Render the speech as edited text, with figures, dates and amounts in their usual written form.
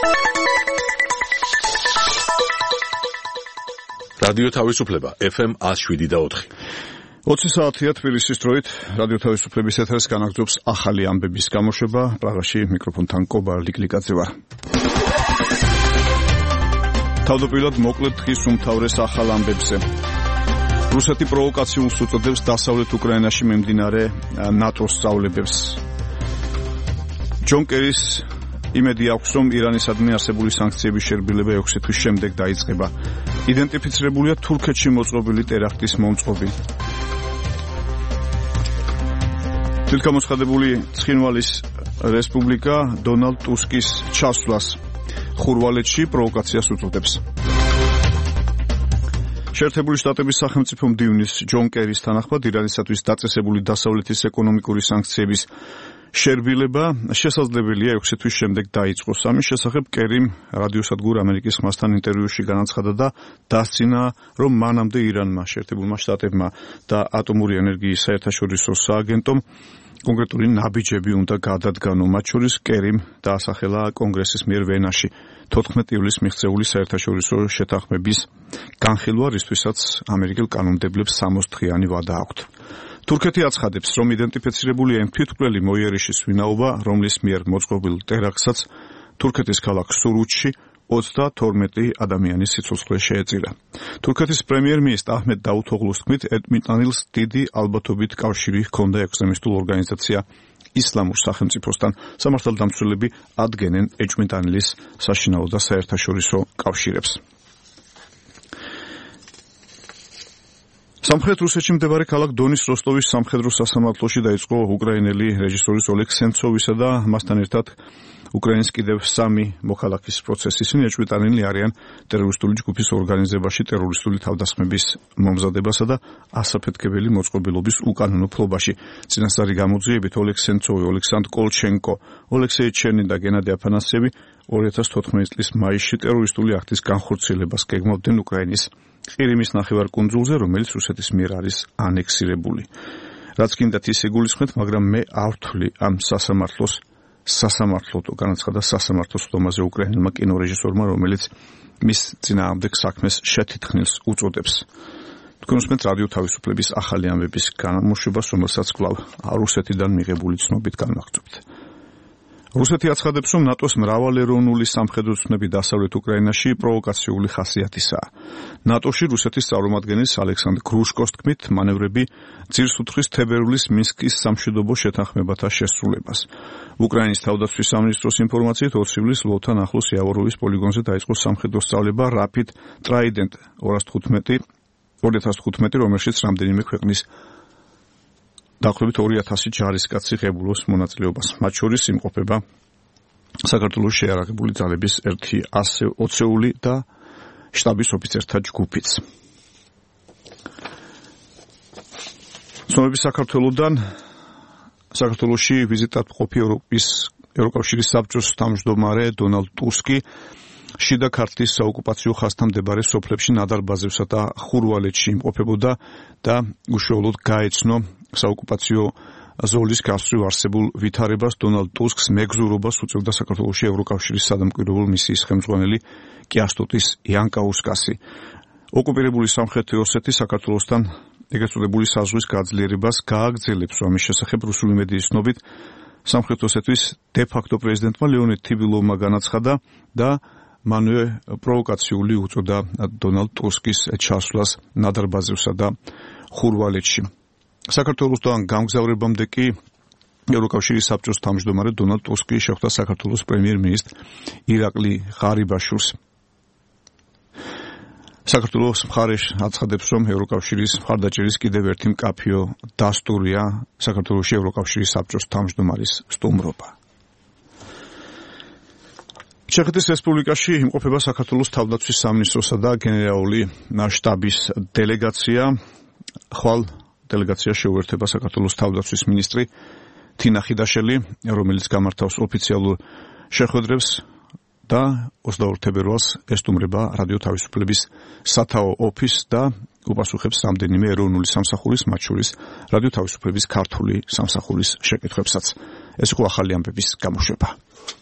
რადიო თავისუფლება FM 107.4. 20 საათია თბილისის დროით რადიო თავისუფლების ეთერს განაგრძობს ახალი ამბების გამოშვება. პრაღაში მიკროფონთან კობა ლიკლიკაძე ვარ. თავდაპირველად მოკლედ დღის უმთავრეს ახალ ამბებზე. რუსეთი პროვოკაციულს უწოდებს დასავლეთ უკრაინაში მიმდინარე ნატოს სწავლებებს. ჯონ კერის იმედი აქვს, რომ ირანისადმი არსებული სანქციების შერბილება 6 თვის შემდეგ დაიწყება. იდენტიფიცირებულია თურქეთში მოწყობილი ტერაქტის მომწყობი. თვითგამოცხადებული ცხინვალის რესპუბლიკა დონალდ ტუსკის ჩასვლას ხურვალეთში პროვოკაციას უწოდებს. შეერთებული შტატების სახელმწიფო მდივნის ჯონ კერის თანახმად ირანისათვის დაწესებული დასავლეთის ეკონომიკური სანქციების შერბილება შესაძლებელია 6 თვის შემდეგ დაიწყოს. ამის შესახებ კერიმ რადიოსადგურ ამერიკის ხმასთან ინტერვიუში განაცხადა და დასცინა, რომ მანამდე ირანმა, შეერთებულმა შტატებმა და ატომური ენერგიის საერთაშორისო სააგენტომ კონკრეტული ნაბიჯები უნდა გადადგანო. მათ შორის კერიმ დაასახელა კონგრესის მიერ ვენაში 14 ივლისს მიღწეული საერთაშორისო შეთანხმების განხილვა, რისთვისაც ამერიკელ კანონმდებლებს 60 დღიანი ვადა აქვთ. თურქეთი აცხადებს, რომ იდენტიფიცირებულია იმ თვითმკვლელი მოიერიშის ვინაობა, რომლის მიერ მოწყობილ ტერაქტსაც თურქეთის ქალაქ სურუთში 32 ადამიანის სიცოცხლე შეეწირა. თურქეთის პრემიერ-მინისტრ აჰმედ დაუთოღლუს თქმით, ეტმიტანილს დიდი ალბათობით კავშირი ჰქონდა ექსტრემისტულ ორგანიზაცია ისლამურ სახელმწიფოსთან. სამართალდამცველები ადგენენ ეჭვმიტანილის საშინაო და საერთაშორისო კავშირებს. სამხრეთ რუსეთში მდებარე ქალაქ დონის როსტოვის სამხედრო სასამართლოში დაიწყო უკრაინელი რეჟისორის ოლეგ სენცოვისა და მასთან ერთად უკრაინის კიდევ 3 მოქალაქის პროცესი. ისინი ეჭვმიტანილი არიან ტერორისტული ჯგუფის ორგანიზებაში ტერორისტული თავდასხმების მომზადებასა და ასაფეთქებელი მოწყობილობის უკანონო ფლობაში. წინასწარი გამოძიებით ოლეგ სენცოვი, ოლექსანდრ კოლჩენკო, ოლექსეი ჩერნი და გენადი აფანასიევი 2014 წლის მაისში ტერორისტული აქტის განხორციელებას გეგმავდნენ უკრაინის ყირიმის ნახევარკუნძულზე, რომელიც რუსეთის მიერ არის ანექსირებული. რაც გინდათ ის იგულისხმეთ, მაგრამ მე არ ვთვლი ამ სასამართლო განაცხადა სასამართლოს ხდომაზე უკრაინელმა კინორეჟისორმა, რომელიც მის წინააღმდეგ საქმეს შეთითხნილს უწოდებს. თქვენ უსმენთ რადიო თავისუფლების ახალი ამბების გამოშვებას, რომელსაც კვლავ რუსეთიდან მიღებული ცნობით განვაგრძობთ. რუსეთი აცხადებს, რომ ნატოს მრავალეროვნული სამხედრო ცნები დასავლეთ უკრაინაში პროვოკაციული ხასიათისაა. ნატოში რუსეთის წარმომადგენლის ალექსანდრ გრუშკოს თქმით, მანევრები ძირს უძღვის თებერვლის მინსკის სამშვიდობო შეთანხმებათა შესრულებას. უკრაინის თავდაცვის სამინისტროს ინფორმაციით 20 ივლისს ლვოვთან ახლოს იავოროვის პოლიგონზე დაიწყო სამხედრო სწავლება Rapid Trident 2015, რომელშიც რამდენიმე ქვეყნის დაახლოებით 2000 ჯარისკაცი ღებულობს მონაწილეობას. მათ შორის იმყოფება საქართველოს შეიარაღებული ძალების 120-ეული და შტაბის ოფიცერთა ჯგუფიც. ცნობები საქართველოდან საქართველოში ვიზიტად მყოფი ევროკავშირის საბჭოს თავმჯდომარე დონალდ ტუსკი შიდა ქართლის საოკუპაციო ხაზთან მდებარე სოფლებში ნადარბაზებსა და ხურვალეთში იმყოფებოდა და უშუალოდ გაეცნო საოკუპაციო ზოლის გასწვრივ არსებულ ვითარებას. დონალდ ტუსკს მეგზურობას უწევდა საქართველოში ევროკავშირის სადამკვირვებლო მისიის ხელმძღვანელი კიასტუტის იანკაუსკასი. ოკუპირებული სამხრეთი ოსეთი საქართველოსთან ეგრეთ წოდებული საზღვის გაძლიერებას გააგრძელებს. ამის შესახებ რუსული მედიის ცნობით სამხრეთ ოსეთის დე-ფაქტო პრეზიდენტმა ლეონიდ თიბილოვმა განაცხადა და მანვე პროვოკაციული უწოდა დონალდ ტუსკის ჩასვლას ნადარბაზევსა და ხურვალეთში. საქართველოსთან გამგზავრებამდე კი ევროკავშირის საბჭოს თავმჯდომარე დონალდ ტუსკი შეხვდა საქართველოს პრემიერ-მინისტრ ირაკლი ღარიბაშვილს. საქართველოს მხარე აცხადებს, რომ ევროკავშირის მხარდაჭერის კიდევ ერთი მკაფიო დასტურია საქართველოში ევროკავშირის საბჭოს თავმჯდომარის სტუმრობა. ჩეხეთის რესპუბლიკაში იმყოფება საქართველოს თავდაცვის სამინისტროსა და გენერალური შტაბის დელეგაცია. ხვალ დელეგაცია შეუერთება საქართველოს თავდაცვის მინისტრი თინა ხიდაშელი, რომელიც გამართავს ოფიციალურ შეხვედრებს და 22 თებერვალს ესტუმრება რადიო თავისუფლების სათაო ოფისს და უპასუხებს რამდენიმე ეროვნული სამსახურის, მათ შორის რადიო თავისუფლების ქართული სამსახურის შეკითხვებსაც. ეს იყო ახალი ამბების გამოშვება.